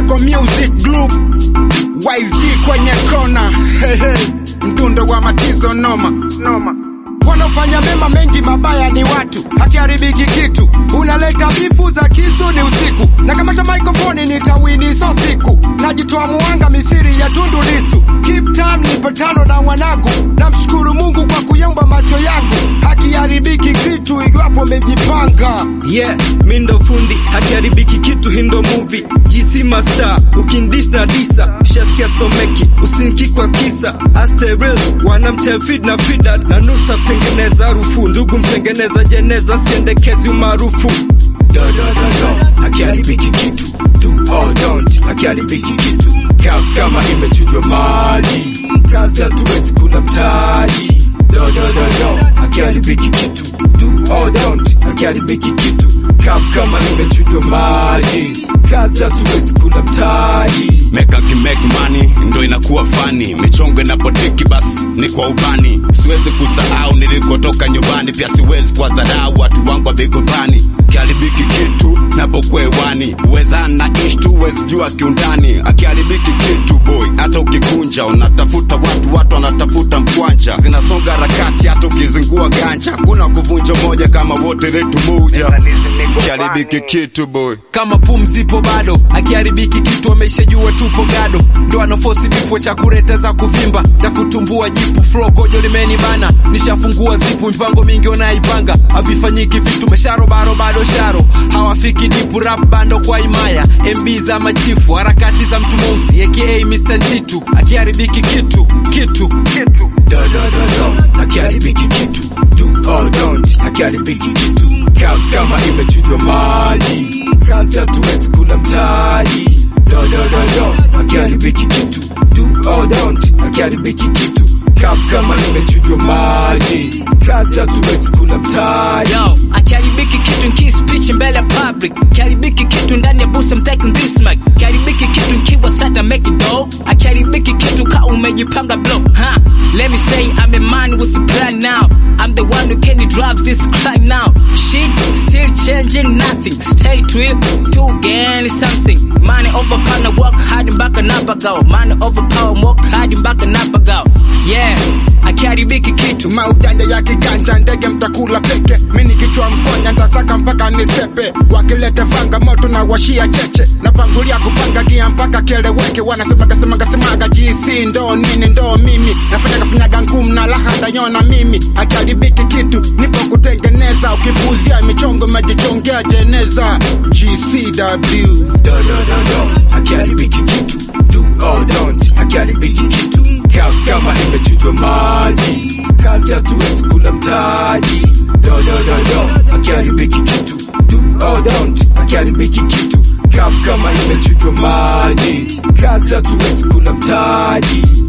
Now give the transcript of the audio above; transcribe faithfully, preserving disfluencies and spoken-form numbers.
Moko Music Group, Y Z kwenye kona. Hey hey, mdundo wa matizo noma noma. Wanafanya mema mengi, mabaya ni watu, hakiharibiki kitu. Unaleta bifu za kisu ni usiku, na kamata microphone nitawini so siku. Najitoa muanga mithiri ya Tundu Lissu. Keep time nipe tano na wanangu, namshukuru Mungu kwa kuyumba macho yangu. Hakiharibiki kitu iwapo mejipanga. Yeah, mindo fundi, hakiharibiki kitu hindo movie. G C Master, ukindis na disa, shaskia someki, usinki kwa kisa. Asteril, wanamtel feed na feeder, na nusa tengeneza harufu. Ndugu mtengeneza jeneza, siendekezi umarufu. Do do do do, hakiharibiki kitu. Do or don't, hakiharibiki kitu. Kafu kama imechujwa maji, kazi hatuwezi kula mtaji. Do do do do, hakiharibiki kitu. Do or don't, hakiharibiki kitu. Kafu kama imechujwa maji, kazi hatuwezi kula mtaji. Meka ki make money, ndo inakuwa funny. Michongo inapotiki basi, ni kwa ubani. Siwezi kusahau nilikotoka nyumbani. Pia siwezi kwa dharau watu wangu wa bigopani. Kiharibiki kitu, napokuwa hewani. Uweza na ishtu, uwezi jua kiundani. Akiharibiki kitu boy, hata ukikunja unatafuta watu, watu wanatafuta mkwanja. Zinasonga harakati, hata ukizingua ganja. Hakuna kuvunja moja kama wote letu moja. Akiharibiki kitu boy, kama pumzi ipo bado. Akiharibiki kitu ameshajua tupo gado. Ndo anafosi bifo cha kureta za kuvimba, takutumbua jipu flow kojo limeni bana. Nishafungua zipu, mpango mingi wanaipanga. Havifanyiki vitu mesharo baro bado sharo. Hawafiki dipu rap bando kwa imaya. M B za machifu, harakati za mtu mweusi aka Mister Njitu. Akiharibiki kitu, kitu, kitu. Do do do do, hakiharibiki kitu. Do or don't, hakiharibiki kitu. Kafu kama imechujwa maji, kazi hatuwezi kula mtaji. Do do do do, hakiharibiki kitu. Do or don't, hakiharibiki kitu. Kafu kama imechujwa maji, kazi hatuwezi kula mtaji. Yo, akiharibiki kitu nki speech mbele public. Akiharibiki kitu ndani ya booth I'm taking this mic. Akiharibiki kitu nkiwa sata make it dope. Akiharibiki kitu ka umejipanga blow. Huh? Let me say I'm a man with a plan now. I'm the one who can drive this crime now. Shit, still changing nothing. Stay trip to gain something. Money over power, work hard and back and up go. Money over power, work hard and back and up go. Yeah, akiharibiki kitu. Maujanja ya kiganja, ndege mtakula peke. Mini kichwa mkonya, ntasaka mpaka nisepe. Wakilete vanga moto na washia cheche. Napangulia kupanga gia mpaka keleweke. Wanasemaga semaga semaga G C ndo nini ndo mimi. Nafanyaga fanyaga ngumu na laha ndanyona mimi. Akiharibiki kitu, nipo kutengeneza. Ukipuzia michongo majichongea jeneza. G C W. Do do do do, hakiharibiki kitu. Do or don't, hakiharibiki kitu. Kafu kama imechujwa maji, kazi hatuwezi kula mtaji. Do do do do, hakiharibiki kitu. Do or don't, hakiharibiki kitu. Kafu kama imechujwa maji, kazi hatuwezi kula mtaji.